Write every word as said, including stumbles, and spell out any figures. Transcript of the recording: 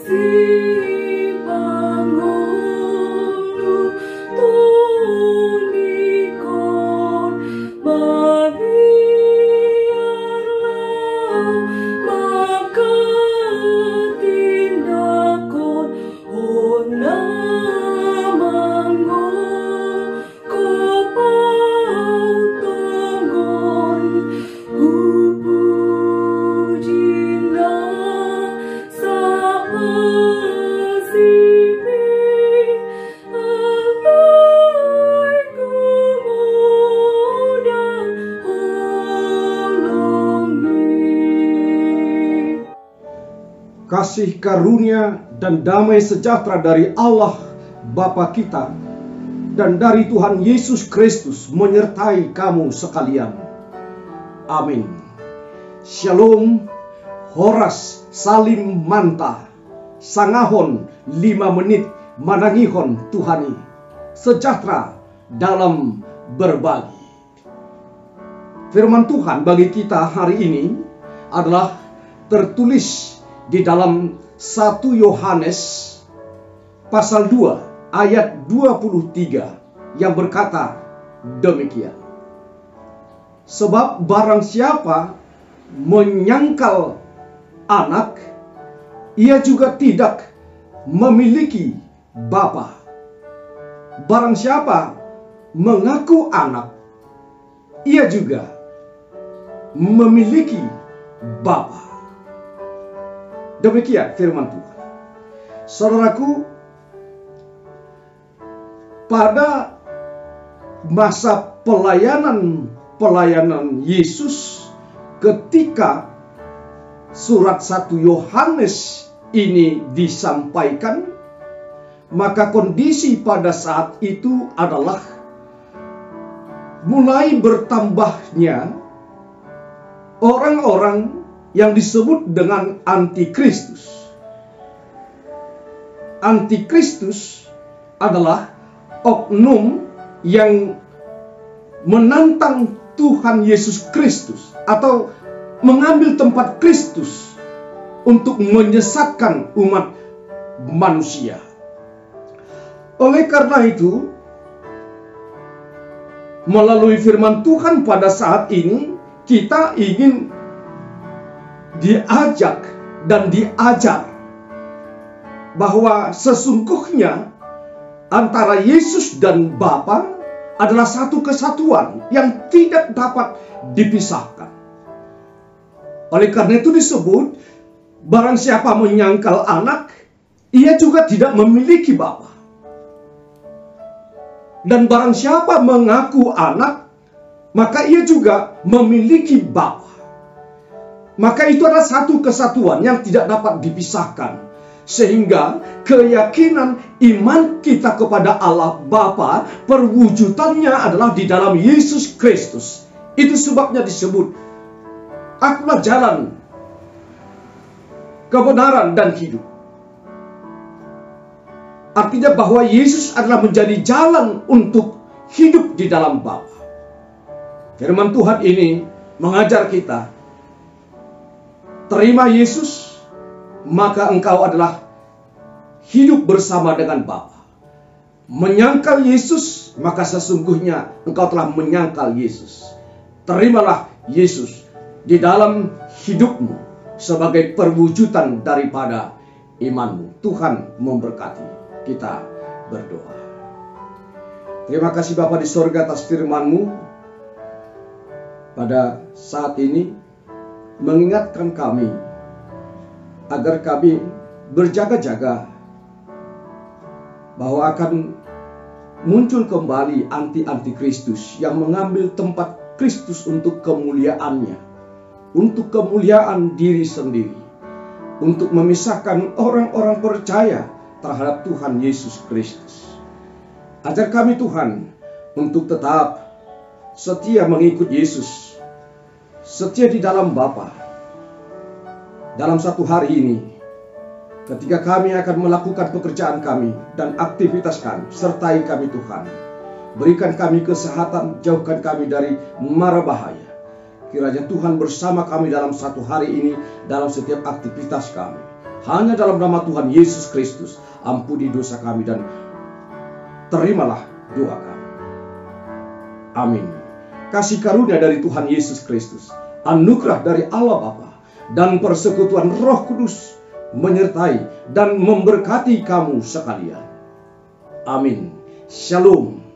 Kasih karunia dan damai sejahtera dari Allah Bapa kita dan dari Tuhan Yesus Kristus menyertai kamu sekalian. Amin. Shalom. Horas salim manta. Sangahon lima menit manangihon Tuhani. Sejahtera dalam berbagi. Firman Tuhan bagi kita hari ini adalah tertulis di dalam satu Yohanes pasal dua ayat dua puluh tiga yang berkata demikian. Sebab barang siapa menyangkal anak, ia juga tidak memiliki bapa. Barang siapa mengaku anak, ia juga memiliki bapa. Demikian firman Tuhan. Saudaraku, pada masa pelayanan pelayanan Yesus, ketika surat satu Yohanes ini disampaikan, maka kondisi pada saat itu adalah mulai bertambahnya orang-orang yang disebut dengan antikristus. Antikristus adalah oknum yang menantang Tuhan Yesus Kristus atau mengambil tempat Kristus untuk menyesatkan umat manusia. Oleh karena itu, melalui firman Tuhan pada saat ini, kita ingin diajak dan diajar bahwa sesungguhnya antara Yesus dan Bapa adalah satu kesatuan yang tidak dapat dipisahkan. Oleh karena itu disebut, barang siapa menyangkal anak, ia juga tidak memiliki Bapa. Dan barang siapa mengaku anak, maka ia juga memiliki Bapa. Maka itu adalah satu kesatuan yang tidak dapat dipisahkan. Sehingga keyakinan iman kita kepada Allah Bapa, perwujudannya adalah di dalam Yesus Kristus. Itu sebabnya disebut, akulah jalan, kebenaran dan hidup. Artinya bahwa Yesus adalah menjadi jalan untuk hidup di dalam Bapa. Firman Tuhan ini mengajar kita, terima Yesus, maka engkau adalah hidup bersama dengan Bapa. Menyangkal Yesus, maka sesungguhnya engkau telah menyangkal Yesus. Terimalah Yesus di dalam hidupmu sebagai perwujudan daripada imanmu. Tuhan memberkati. Kita berdoa. Terima kasih Bapa di sorga atas firman-Mu pada saat ini, mengingatkan kami agar kami berjaga-jaga bahwa akan muncul kembali anti-antikristus yang mengambil tempat Kristus untuk kemuliaannya, untuk kemuliaan diri sendiri, untuk memisahkan orang-orang percaya terhadap Tuhan Yesus Kristus. Ajar kami Tuhan untuk tetap setia mengikut Yesus, setia di dalam Bapa. Dalam satu hari ini, ketika kami akan melakukan pekerjaan kami dan aktivitas kami, sertai kami Tuhan. Berikan kami kesehatan, jauhkan kami dari mara bahaya. Kiranya Tuhan bersama kami dalam satu hari ini, dalam setiap aktivitas kami. Hanya dalam nama Tuhan Yesus Kristus, ampuni dosa kami dan terimalah doa kami. Amin. Kasih karunia dari Tuhan Yesus Kristus, anugerah dari Allah Bapa, dan persekutuan Roh Kudus menyertai dan memberkati kamu sekalian. Amin. Shalom.